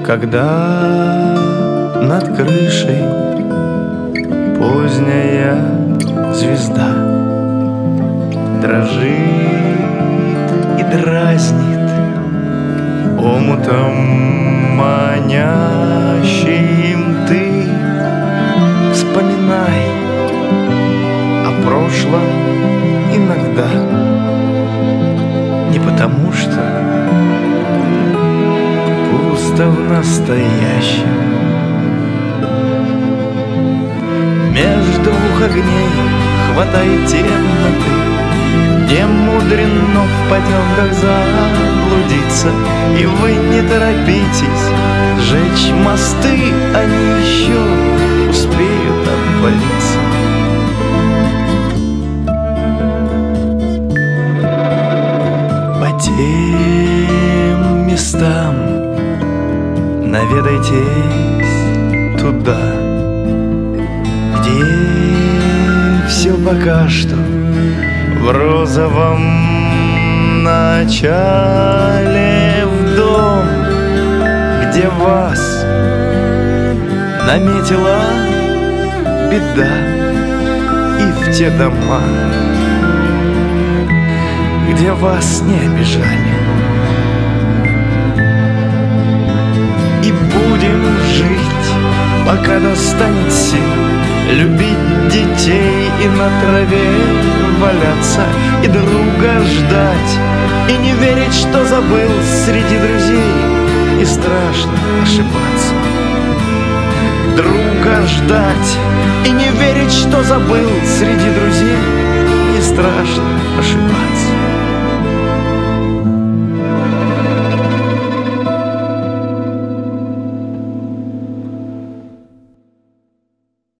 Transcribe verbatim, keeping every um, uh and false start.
Когда над крышей поздняя звезда дрожит и дразнит омутом манящим, ты вспоминай о прошлом иногда, не потому что пусто в настоящем. Между двух огней хватает темноты, не мудрено в потемках заблудиться. И вы не торопитесь сжечь мосты, они еще успеют обвалиться. По тем местам наведайтесь туда, где все пока что в розовом начале, в дом, где вас наметила беда, и в те дома, где вас не обижали. И будем жить, пока достанет сил, любить детей и на траве валяться, и друга ждать, и не верить, что забыл среди друзей, и страшно ошибаться. Друга ждать и не верить, что забыл среди друзей, и страшно